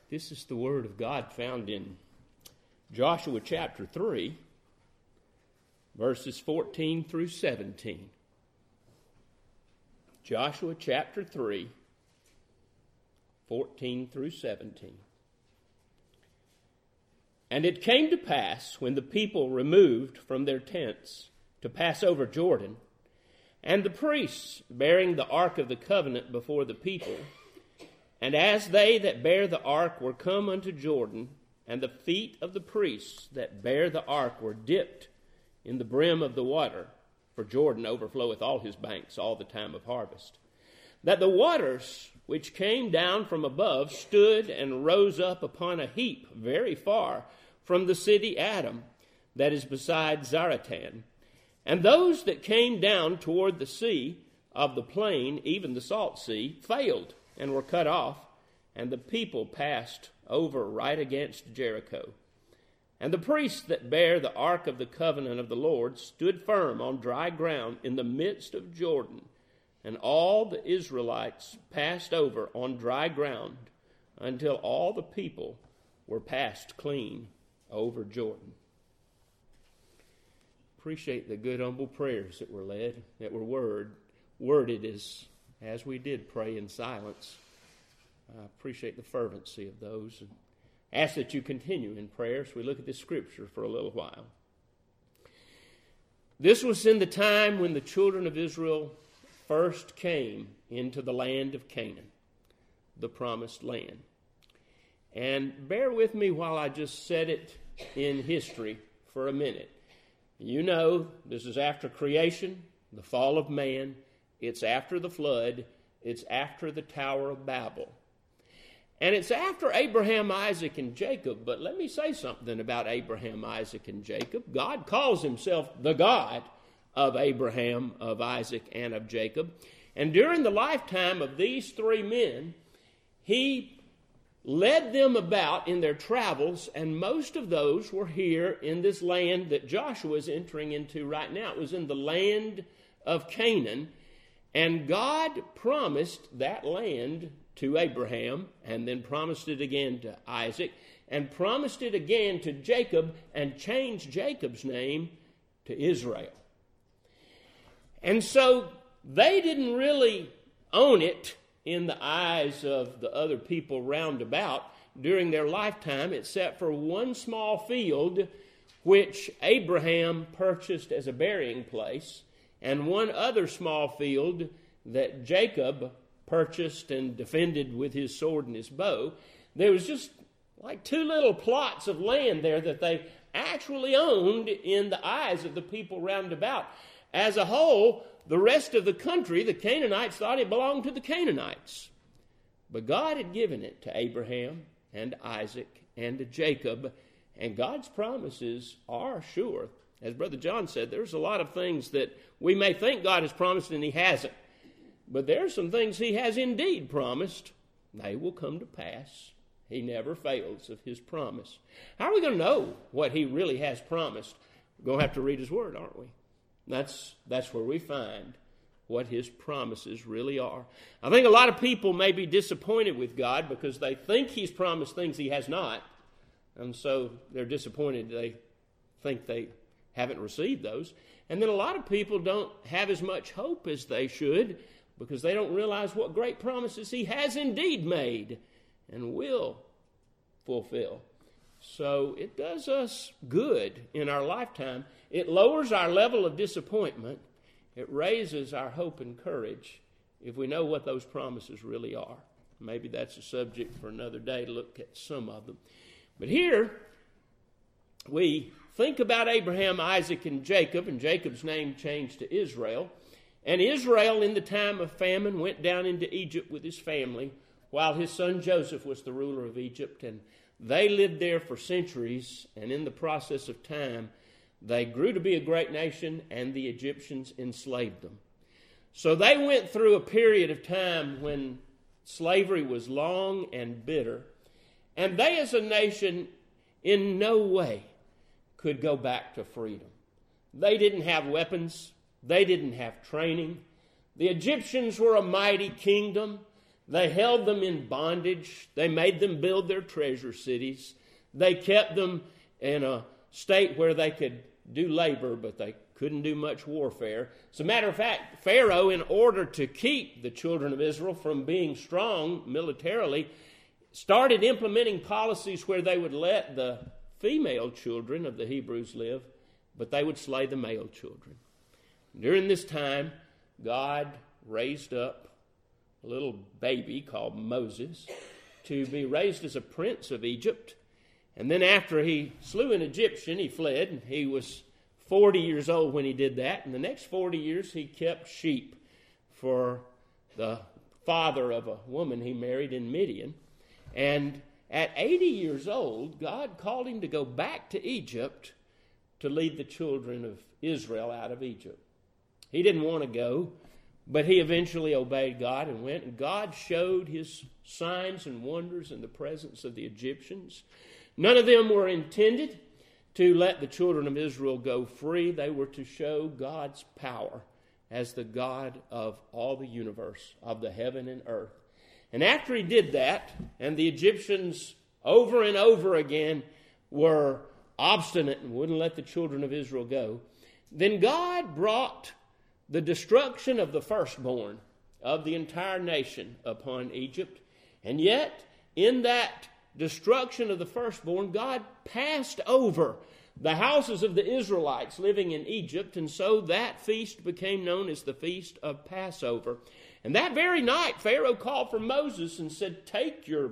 This is the Word of God found in Joshua chapter 3, verses 14 through 17. Joshua chapter 3, 14 through 17. And it came to pass, when the people removed from their tents to pass over Jordan, and the priests bearing the ark of the covenant before the people, and as they that bear the ark were come unto Jordan, and the feet of the priests that bear the ark were dipped in the brim of the water, for Jordan overfloweth all his banks all the time of harvest, that the waters which came down from above stood and rose up upon a heap very far from the city Adam, that is beside Zaratan. And those that came down toward the sea of the plain, even the salt sea, failed, and were cut off, and the people passed over right against Jericho. And the priests that bear the ark of the covenant of the Lord stood firm on dry ground in the midst of Jordan, and all the Israelites passed over on dry ground until all the people were passed clean over Jordan. Appreciate the good, humble prayers that were worded as we did pray in silence. I appreciate the fervency of those and ask that you continue in prayer as we look at this scripture for a little while. This was in the time when the children of Israel first came into the land of Canaan, the promised land. And bear with me while I just set it in history for a minute. You know, this is after creation, the fall of man. It's after the flood. It's after the Tower of Babel. And it's after Abraham, Isaac, and Jacob. But let me say something about Abraham, Isaac, and Jacob. God calls himself the God of Abraham, of Isaac, and of Jacob. And during the lifetime of these three men, he led them about in their travels, and most of those were here in this land that Joshua is entering into right now. It was in the land of Canaan. And God promised that land to Abraham, and then promised it again to Isaac, and promised it again to Jacob, and changed Jacob's name to Israel. And so they didn't really own it in the eyes of the other people round about during their lifetime, except for one small field which Abraham purchased as a burying place, and one other small field that Jacob purchased and defended with his sword and his bow. There was just like two little plots of land there that they actually owned in the eyes of the people round about. As a whole, the rest of the country, the Canaanites thought it belonged to the Canaanites. But God had given it to Abraham and Isaac and to Jacob, and God's promises are sure. As Brother John said, there's a lot of things that we may think God has promised and he hasn't. But there are some things he has indeed promised. They will come to pass. He never fails of his promise. How are we going to know what he really has promised? We're going to have to read his word, aren't we? That's where we find what his promises really are. I think a lot of people may be disappointed with God because they think he's promised things he has not. And so they're disappointed. They think they haven't received those. And then a lot of people don't have as much hope as they should because they don't realize what great promises he has indeed made and will fulfill. So it does us good in our lifetime. It lowers our level of disappointment. It raises our hope and courage if we know what those promises really are. Maybe that's a subject for another day to look at some of them. But here we think about Abraham, Isaac, and Jacob's name changed to Israel. And Israel, in the time of famine, went down into Egypt with his family, while his son Joseph was the ruler of Egypt. And they lived there for centuries, and in the process of time, they grew to be a great nation, and the Egyptians enslaved them. So they went through a period of time when slavery was long and bitter, and they as a nation in no way could go back to freedom. They didn't have weapons. They didn't have training. The Egyptians were a mighty kingdom. They held them in bondage. They made them build their treasure cities. They kept them in a state where they could do labor, but they couldn't do much warfare. As a matter of fact, Pharaoh, in order to keep the children of Israel from being strong militarily, started implementing policies where they would let the female children of the Hebrews live, but they would slay the male children. During this time, God raised up a little baby called Moses to be raised as a prince of Egypt. And then after he slew an Egyptian, he fled, and he was 40 years old when he did that. And the next 40 years, he kept sheep for the father of a woman he married in Midian. And at 80 years old, God called him to go back to Egypt to lead the children of Israel out of Egypt. He didn't want to go, but he eventually obeyed God and went. And God showed his signs and wonders in the presence of the Egyptians. None of them were intended to let the children of Israel go free. They were to show God's power as the God of all the universe, of the heaven and earth. And after he did that, and the Egyptians over and over again were obstinate and wouldn't let the children of Israel go, then God brought the destruction of the firstborn of the entire nation upon Egypt. And yet, in that destruction of the firstborn, God passed over the houses of the Israelites living in Egypt, and so that feast became known as the Feast of Passover. And that very night, Pharaoh called for Moses and said, "Take your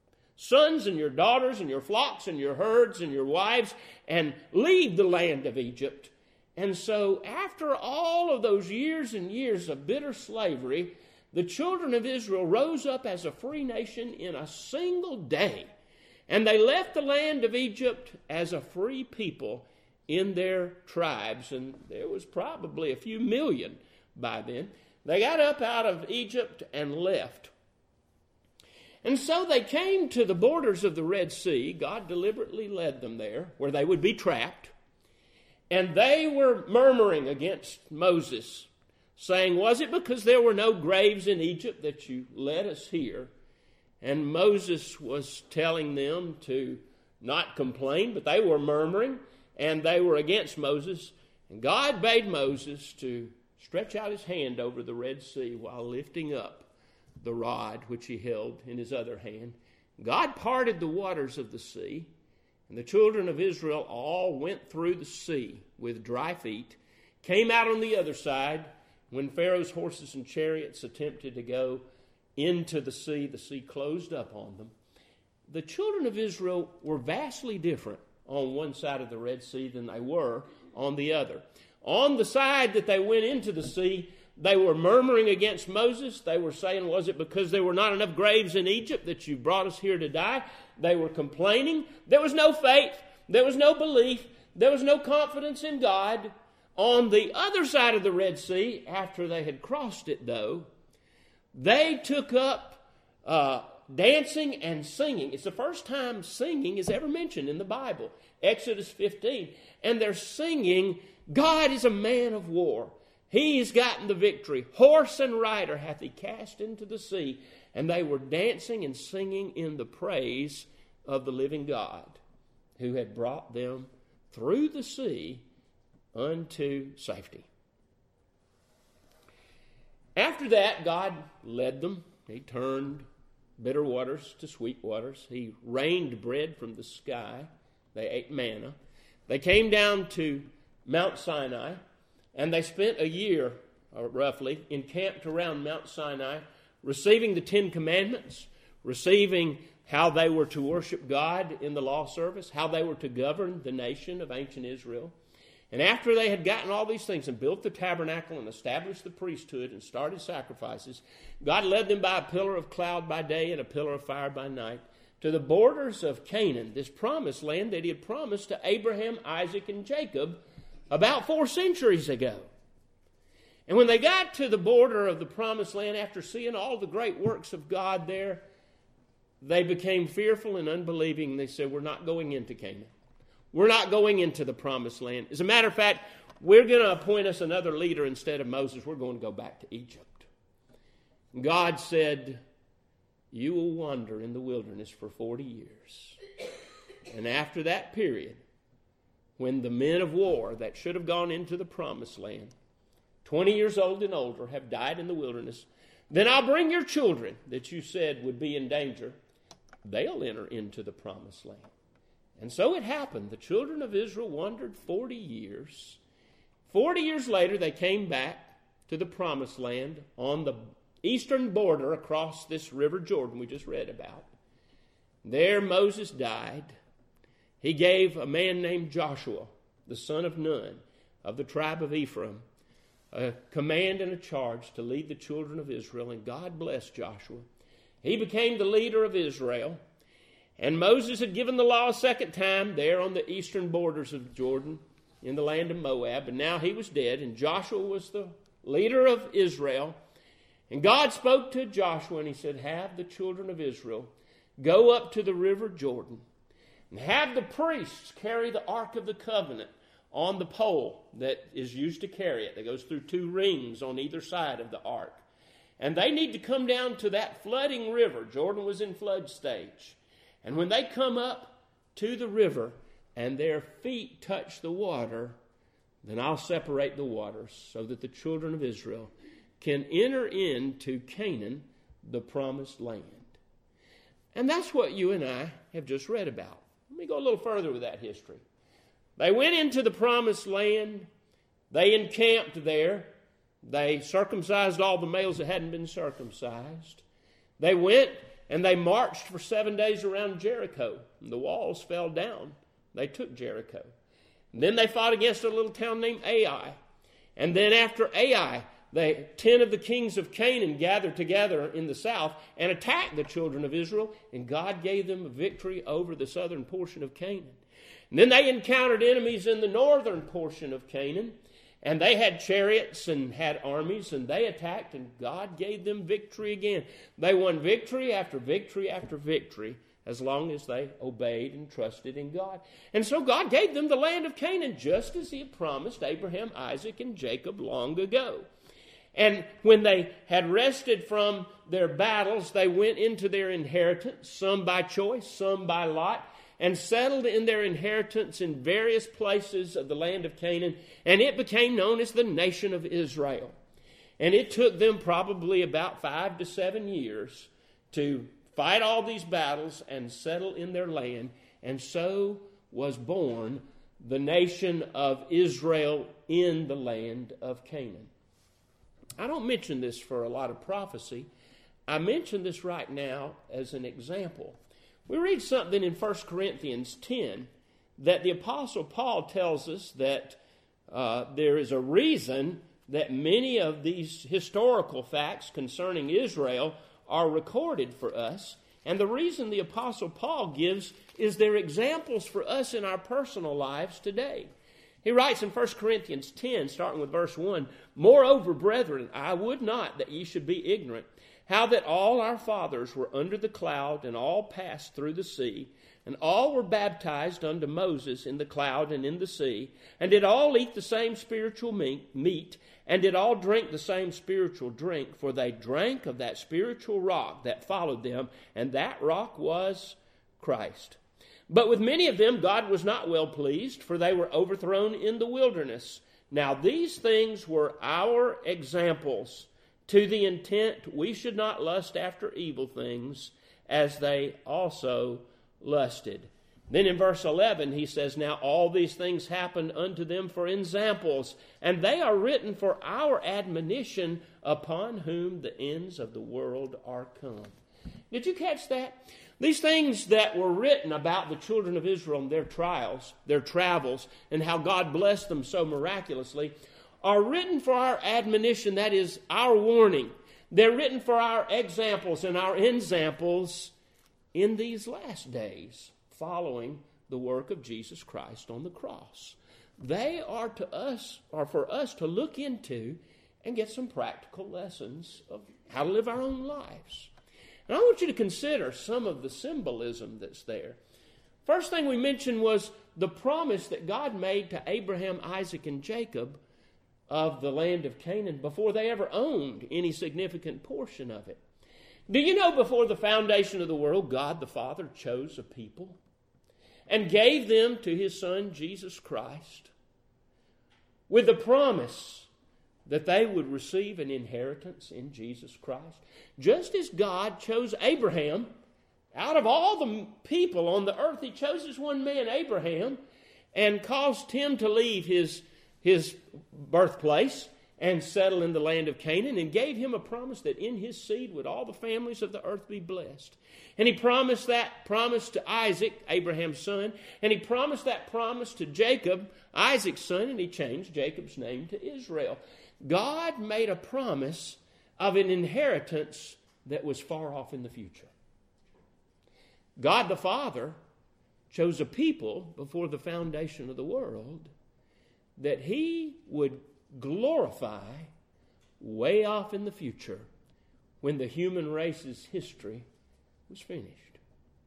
sons and your daughters and your flocks and your herds and your wives and leave the land of Egypt." And so after all of those years and years of bitter slavery, the children of Israel rose up as a free nation in a single day. And they left the land of Egypt as a free people in their tribes. And there was probably a few million by then. They got up out of Egypt and left. And so they came to the borders of the Red Sea. God deliberately led them there, where they would be trapped. And they were murmuring against Moses, saying, "Was it because there were no graves in Egypt that you led us here?" And Moses was telling them to not complain, but they were murmuring, and they were against Moses. And God bade Moses to stretch out his hand over the Red Sea while lifting up the rod which he held in his other hand. God parted the waters of the sea, and the children of Israel all went through the sea with dry feet, came out on the other side. When Pharaoh's horses and chariots attempted to go into the sea closed up on them. The children of Israel were vastly different on one side of the Red Sea than they were on the other. On the side that they went into the sea, they were murmuring against Moses. They were saying, "Was it because there were not enough graves in Egypt that you brought us here to die?" They were complaining. There was no faith. There was no belief. There was no confidence in God. On the other side of the Red Sea, after they had crossed it, though, they took up dancing and singing. It's the first time singing is ever mentioned in the Bible, Exodus 15. And they're singing, "God is a man of war. He's gotten the victory. Horse and rider hath he cast into the sea." And they were dancing and singing in the praise of the living God who had brought them through the sea unto safety. After that, God led them. He turned bitter waters to sweet waters. He rained bread from the sky. They ate manna. They came down to Mount Sinai, and they spent a year, roughly, encamped around Mount Sinai, receiving the 10 Commandments, receiving how they were to worship God in the law service, how they were to govern the nation of ancient Israel. And after they had gotten all these things and built the tabernacle and established the priesthood and started sacrifices, God led them by a pillar of cloud by day and a pillar of fire by night to the borders of Canaan, this promised land that he had promised to Abraham, Isaac, and Jacob about 4 centuries ago. And when they got to the border of the promised land, after seeing all the great works of God there, they became fearful and unbelieving. They said, "We're not going into Canaan. We're not going into the promised land. As a matter of fact, we're going to appoint us another leader instead of Moses. We're going to go back to Egypt." And God said, you will wander in the wilderness for 40 years. And after that period, when the men of war that should have gone into the promised land, 20 years old and older, have died in the wilderness, then I'll bring your children that you said would be in danger. They'll enter into the promised land. And so it happened. The children of Israel wandered 40 years. 40 years later, they came back to the promised land on the eastern border across this river Jordan we just read about. There Moses died. He gave a man named Joshua, the son of Nun, of the tribe of Ephraim, a command and a charge to lead the children of Israel, and God blessed Joshua. He became the leader of Israel, and Moses had given the law a second time there on the eastern borders of Jordan in the land of Moab, and now he was dead, and Joshua was the leader of Israel. And God spoke to Joshua, and he said, have the children of Israel go up to the river Jordan and have the priests carry the Ark of the Covenant on the pole that is used to carry it. That goes through 2 rings on either side of the ark. And they need to come down to that flooding river. Jordan was in flood stage. And when they come up to the river and their feet touch the water, then I'll separate the waters so that the children of Israel can enter into Canaan, the promised land. And that's what you and I have just read about. Let me go a little further with that history. They went into the promised land. They encamped there. They circumcised all the males that hadn't been circumcised. They went and they marched for 7 days around Jericho. And the walls fell down. They took Jericho. And then they fought against a little town named Ai. And then after Ai, 10 of the kings of Canaan gathered together in the south and attacked the children of Israel, and God gave them a victory over the southern portion of Canaan. And then they encountered enemies in the northern portion of Canaan, and they had chariots and had armies, and they attacked, and God gave them victory again. They won victory after victory after victory as long as they obeyed and trusted in God. And so God gave them the land of Canaan just as he had promised Abraham, Isaac, and Jacob long ago. And when they had rested from their battles, they went into their inheritance, some by choice, some by lot, and settled in their inheritance in various places of the land of Canaan, and it became known as the nation of Israel. And it took them probably about 5 to 7 years to fight all these battles and settle in their land, and so was born the nation of Israel in the land of Canaan. I don't mention this for a lot of prophecy. I mention this right now as an example. We read something in 1 Corinthians 10 that the Apostle Paul tells us that there is a reason that many of these historical facts concerning Israel are recorded for us. And the reason the Apostle Paul gives is they're examples for us in our personal lives today. He writes in 1 Corinthians 10, starting with verse 1, Moreover, brethren, I would not that ye should be ignorant, how that all our fathers were under the cloud, and all passed through the sea, and all were baptized unto Moses in the cloud and in the sea, and did all eat the same spiritual meat, and did all drink the same spiritual drink, for they drank of that spiritual rock that followed them, and that rock was Christ. But with many of them God was not well pleased, for they were overthrown in the wilderness. Now these things were our examples, to the intent we should not lust after evil things, as they also lusted. Then in verse 11 he says, Now all these things happened unto them for examples, and they are written for our admonition, upon whom the ends of the world are come. Did you catch that? These things that were written about the children of Israel and their trials, their travels, and how God blessed them so miraculously, are written for our admonition, that is, our warning. They're written for our examples and our ensamples in these last days, following the work of Jesus Christ on the cross. They are for us to look into and get some practical lessons of how to live our own lives. And I want you to consider some of the symbolism that's there. First thing we mentioned was the promise that God made to Abraham, Isaac, and Jacob of the land of Canaan before they ever owned any significant portion of it. Do you know before the foundation of the world, God the Father chose a people and gave them to his Son, Jesus Christ, with the promise that they would receive an inheritance in Jesus Christ? Just as God chose Abraham, out of all the people on the earth, he chose this one man, Abraham, and caused him to leave his birthplace and settle in the land of Canaan, and gave him a promise that in his seed would all the families of the earth be blessed. And he promised that promise to Isaac, Abraham's son, and he promised that promise to Jacob, Isaac's son, and he changed Jacob's name to Israel. God made a promise of an inheritance that was far off in the future. God the Father chose a people before the foundation of the world that he would glorify way off in the future when the human race's history was finished.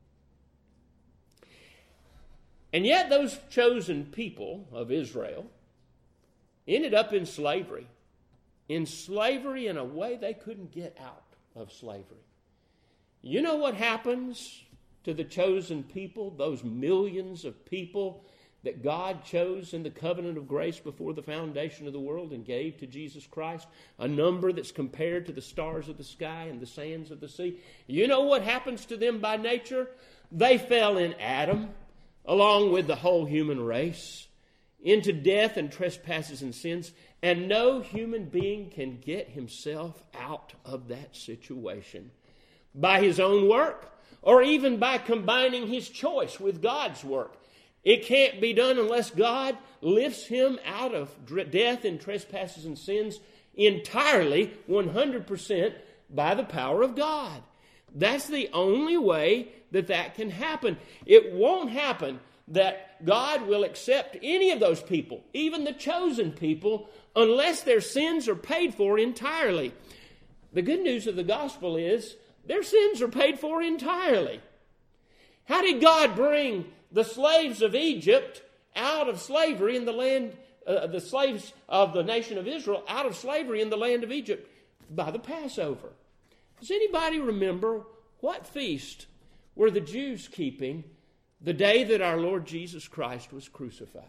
And yet those chosen people of Israel ended up in slavery in a way they couldn't get out of slavery. You know what happens to the chosen people, those millions of people that God chose in the covenant of grace before the foundation of the world and gave to Jesus Christ, a number that's compared to the stars of the sky and the sands of the sea? You know what happens to them by nature? They fell in Adam, along with the whole human race, into death and trespasses and sins, and no human being can get himself out of that situation by his own work or even by combining his choice with God's work. It can't be done unless God lifts him out of death and trespasses and sins entirely, 100%, by the power of God. That's the only way that can happen. It won't happen that God will accept any of those people, even the chosen people, unless their sins are paid for entirely. The good news of the gospel is their sins are paid for entirely. How did God bring the slaves of Egypt out of slavery in the land, the slaves of the nation of Israel out of slavery in the land of Egypt? By the Passover. Does anybody remember what feast were the Jews keeping the day that our Lord Jesus Christ was crucified?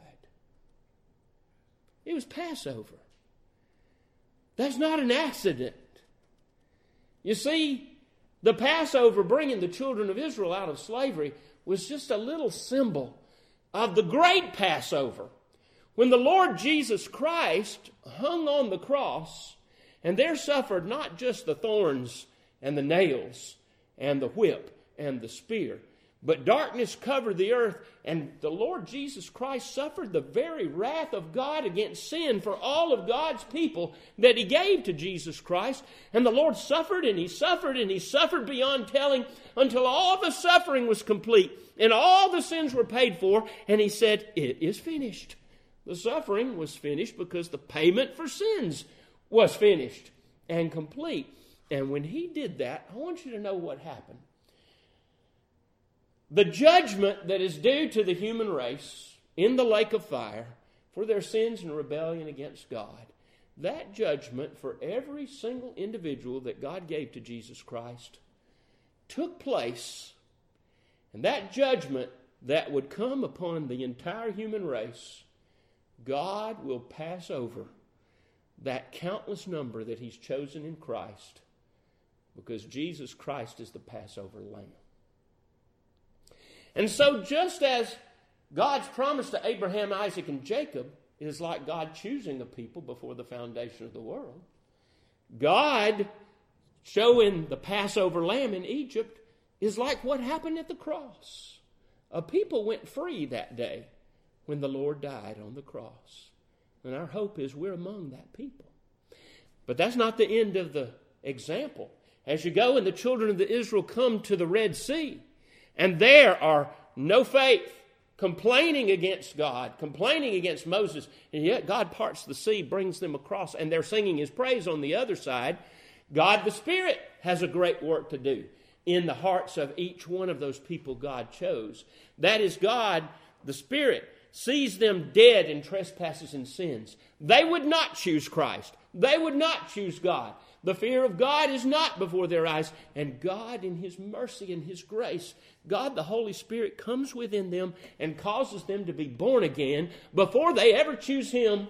It was Passover. That's not an accident. You see, the Passover, bringing the children of Israel out of slavery, was just a little symbol of the great Passover, when the Lord Jesus Christ hung on the cross, and there suffered not just the thorns and the nails and the whip and the spear, but darkness covered the earth, and the Lord Jesus Christ suffered the very wrath of God against sin for all of God's people that he gave to Jesus Christ. And the Lord suffered and he suffered and he suffered beyond telling until all the suffering was complete and all the sins were paid for. And he said, "It is finished." The suffering was finished because the payment for sins was finished and complete. And when he did that, I want you to know what happened. The judgment that is due to the human race in the lake of fire for their sins and rebellion against God, that judgment for every single individual that God gave to Jesus Christ took place. And that judgment that would come upon the entire human race, God will pass over that countless number that he's chosen in Christ, because Jesus Christ is the Passover Lamb. And so just as God's promise to Abraham, Isaac, and Jacob is like God choosing a people before the foundation of the world, God showing the Passover lamb in Egypt is like what happened at the cross. A people went free that day when the Lord died on the cross. And our hope is we're among that people. But that's not the end of the example. As you go and the children of Israel come to the Red Sea, and there are no faith, complaining against God, complaining against Moses, and yet God parts the sea, brings them across, and they're singing his praise on the other side. God the Spirit has a great work to do in the hearts of each one of those people God chose. That is, God the Spirit sees them dead in trespasses and sins. They would not choose Christ. They would not choose God. The fear of God is not before their eyes. And God, in His mercy and His grace, God the Holy Spirit comes within them and causes them to be born again. Before they ever choose Him,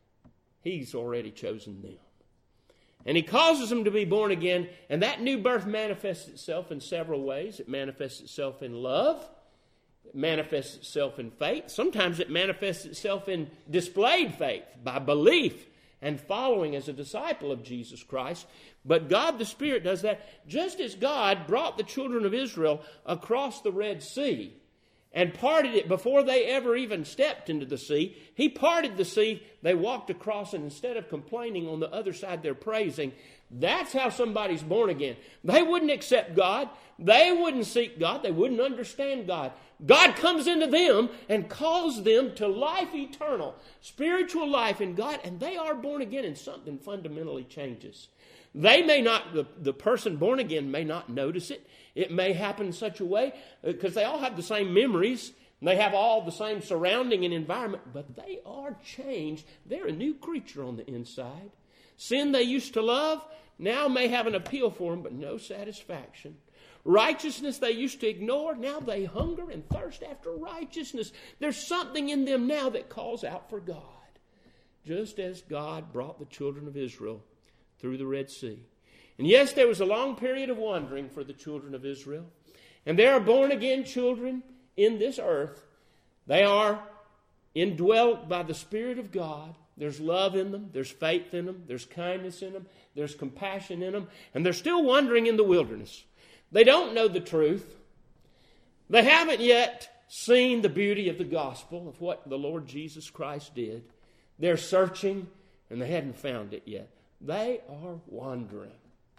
He's already chosen them. And He causes them to be born again, and that new birth manifests itself in several ways. It manifests itself in love. It manifests itself in faith. Sometimes it manifests itself in displayed faith by belief and following as a disciple of Jesus Christ. But God the Spirit does that just as God brought the children of Israel across the Red Sea and parted it before they ever even stepped into the sea. He parted the sea, they walked across, and instead of complaining on the other side, they're praising. That's how somebody's born again. They wouldn't accept God. They wouldn't seek God. They wouldn't understand God. God comes into them and calls them to life eternal, spiritual life in God, and they are born again, and something fundamentally changes. They may not, the person born again may not notice it. It may happen in such a way, because they all have the same memories, and they have all the same surrounding and environment, but they are changed. They're a new creature on the inside. Sin they used to love now may have an appeal for them, but no satisfaction. Righteousness they used to ignore, now they hunger and thirst after righteousness. There's something in them now that calls out for God, just as God brought the children of Israel through the Red Sea. And yes, there was a long period of wandering for the children of Israel. And there are born-again children in this earth. They are indwelt by the Spirit of God. There's love in them. There's faith in them. There's kindness in them. There's compassion in them. And they're still wandering in the wilderness. They don't know the truth. They haven't yet seen the beauty of the gospel, of what the Lord Jesus Christ did. They're searching, and they hadn't found it yet. They are wandering.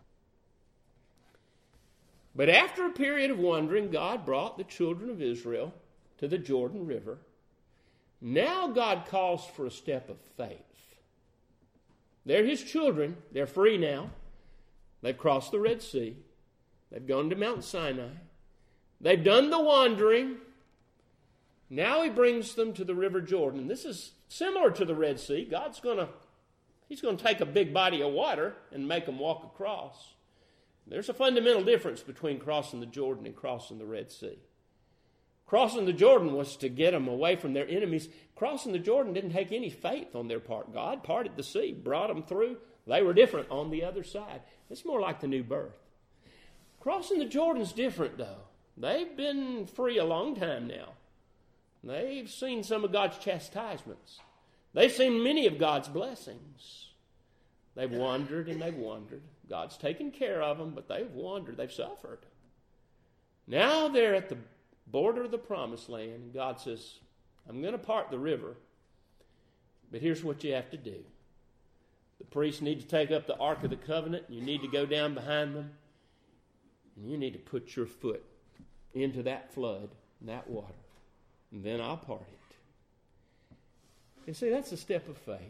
But after a period of wandering, God brought the children of Israel to the Jordan River. Now God calls for a step of faith. They're His children. They're free now. They've crossed the Red Sea. They've gone to Mount Sinai. They've done the wandering. Now He brings them to the River Jordan. This is similar to the Red Sea. He's going to take a big body of water and make them walk across. There's a fundamental difference between crossing the Jordan and crossing the Red Sea. Crossing the Jordan was to get them away from their enemies. Crossing the Jordan didn't take any faith on their part. God parted the sea, brought them through. They were different on the other side. It's more like the new birth. Crossing the Jordan's different, though. They've been free a long time now. They've seen some of God's chastisements. They've seen many of God's blessings. They've wandered and they've wandered. God's taken care of them, but they've wandered. They've suffered. Now they're at the border of the promised land, and God says, I'm going to part the river, but here's what you have to do. The priests need to take up the Ark of the Covenant. You need to go down behind them, and you need to put your foot into that flood, that water, and then I'll part it. You see, that's a step of faith.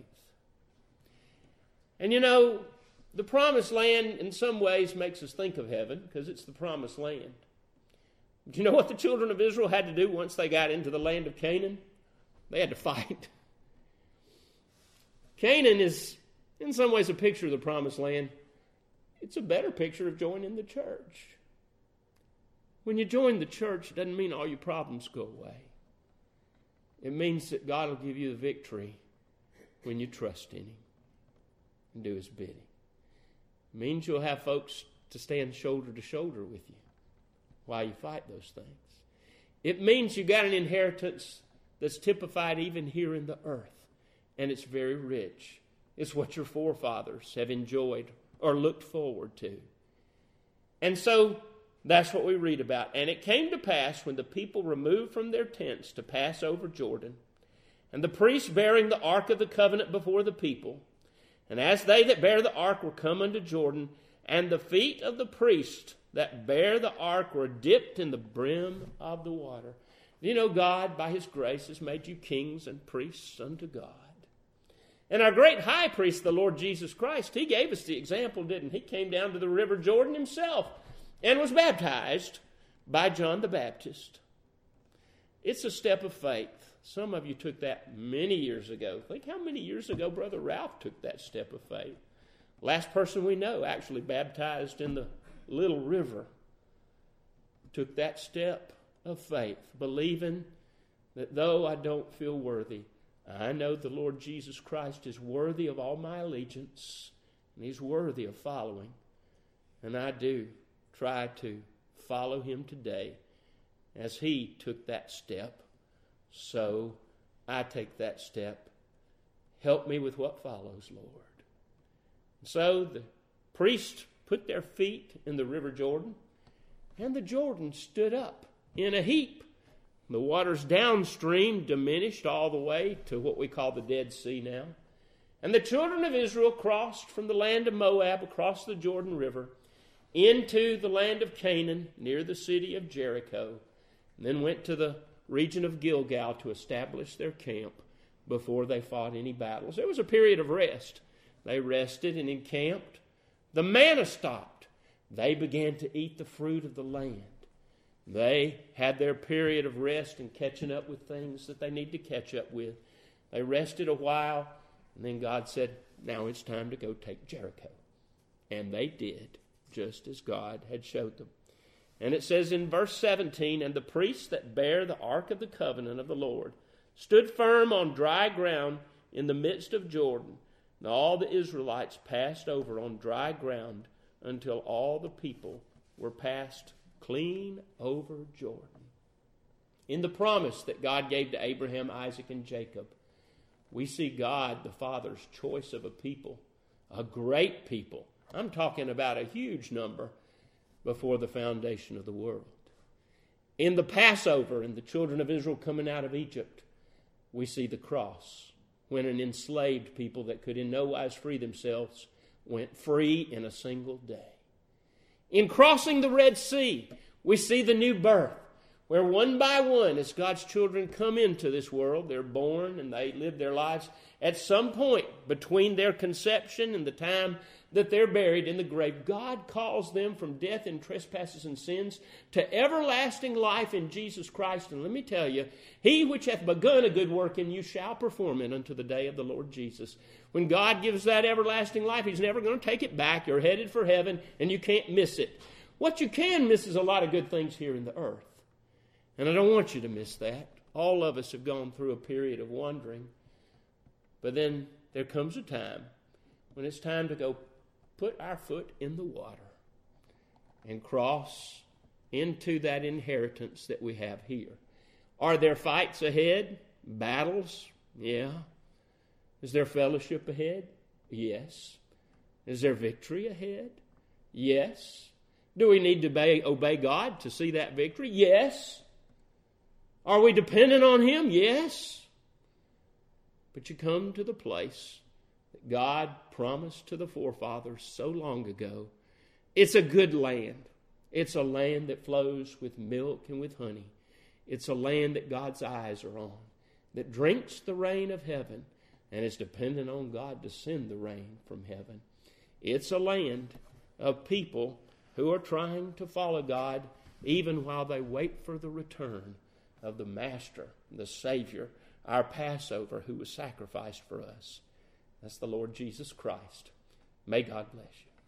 And you know, the promised land in some ways makes us think of heaven because it's the promised land. But you know what the children of Israel had to do once they got into the land of Canaan? They had to fight. Canaan is in some ways a picture of the promised land. It's a better picture of joining the church. When you join the church, it doesn't mean all your problems go away. It means that God will give you the victory when you trust in Him and do His bidding. It means you'll have folks to stand shoulder to shoulder with you while you fight those things. It means you got an inheritance that's typified even here in the earth, and it's very rich. It's what your forefathers have enjoyed or looked forward to. And so that's what we read about. And it came to pass when the people removed from their tents to pass over Jordan, and the priests bearing the ark of the covenant before the people, and as they that bear the ark were come unto Jordan, and the feet of the priests that bear the ark were dipped in the brim of the water. You know, God, by His grace, has made you kings and priests unto God. And our great high priest, the Lord Jesus Christ, He gave us the example, didn't He? He came down to the river Jordan Himself and was baptized by John the Baptist. It's a step of faith. Some of you took that many years ago. Think how many years ago Brother Ralph took that step of faith. Last person we know actually baptized in the little river took that step of faith, believing that though I don't feel worthy, I know the Lord Jesus Christ is worthy of all my allegiance, and He's worthy of following. And I do try to follow Him today as He took that step. So I take that step. Help me with what follows, Lord. So the priests put their feet in the river Jordan, and the Jordan stood up in a heap. The waters downstream diminished all the way to what we call the Dead Sea now. And the children of Israel crossed from the land of Moab across the Jordan River into the land of Canaan near the city of Jericho, and then went to the region of Gilgal to establish their camp before they fought any battles. There was a period of rest. They rested and encamped. The manna stopped. They began to eat the fruit of the land. They had their period of rest and catching up with things that they need to catch up with. They rested a while, and then God said, now it's time to go take Jericho. And they did, just as God had showed them. And it says in verse 17, and the priests that bear the ark of the covenant of the Lord stood firm on dry ground in the midst of Jordan. And all the Israelites passed over on dry ground until all the people were passed clean over Jordan. In the promise that God gave to Abraham, Isaac, and Jacob, we see God, the Father's choice of a people, a great people. I'm talking about a huge number before the foundation of the world. In the Passover and the children of Israel coming out of Egypt, we see the cross, when an enslaved people that could in no wise free themselves went free in a single day. In crossing the Red Sea, we see the new birth, where one by one, as God's children come into this world, they're born and they live their lives. At some point between their conception and the time that they're buried in the grave, God calls them from death and trespasses and sins to everlasting life in Jesus Christ. And let me tell you, He which hath begun a good work in you shall perform it unto the day of the Lord Jesus. When God gives that everlasting life, He's never going to take it back. You're headed for heaven, and you can't miss it. What you can miss is a lot of good things here in the earth. And I don't want you to miss that. All of us have gone through a period of wandering. But then there comes a time when it's time to go put our foot in the water and cross into that inheritance that we have here. Are there fights ahead? Battles? Yeah. Is there fellowship ahead? Yes. Is there victory ahead? Yes. Do we need to obey God to see that victory? Yes. Are we dependent on Him? Yes. But you come to the place that God promised to the forefathers so long ago. It's a good land. It's a land that flows with milk and with honey. It's a land that God's eyes are on, that drinks the rain of heaven and is dependent on God to send the rain from heaven. It's a land of people who are trying to follow God even while they wait for the return of the Master, the Savior, our Passover, who was sacrificed for us. That's the Lord Jesus Christ. May God bless you.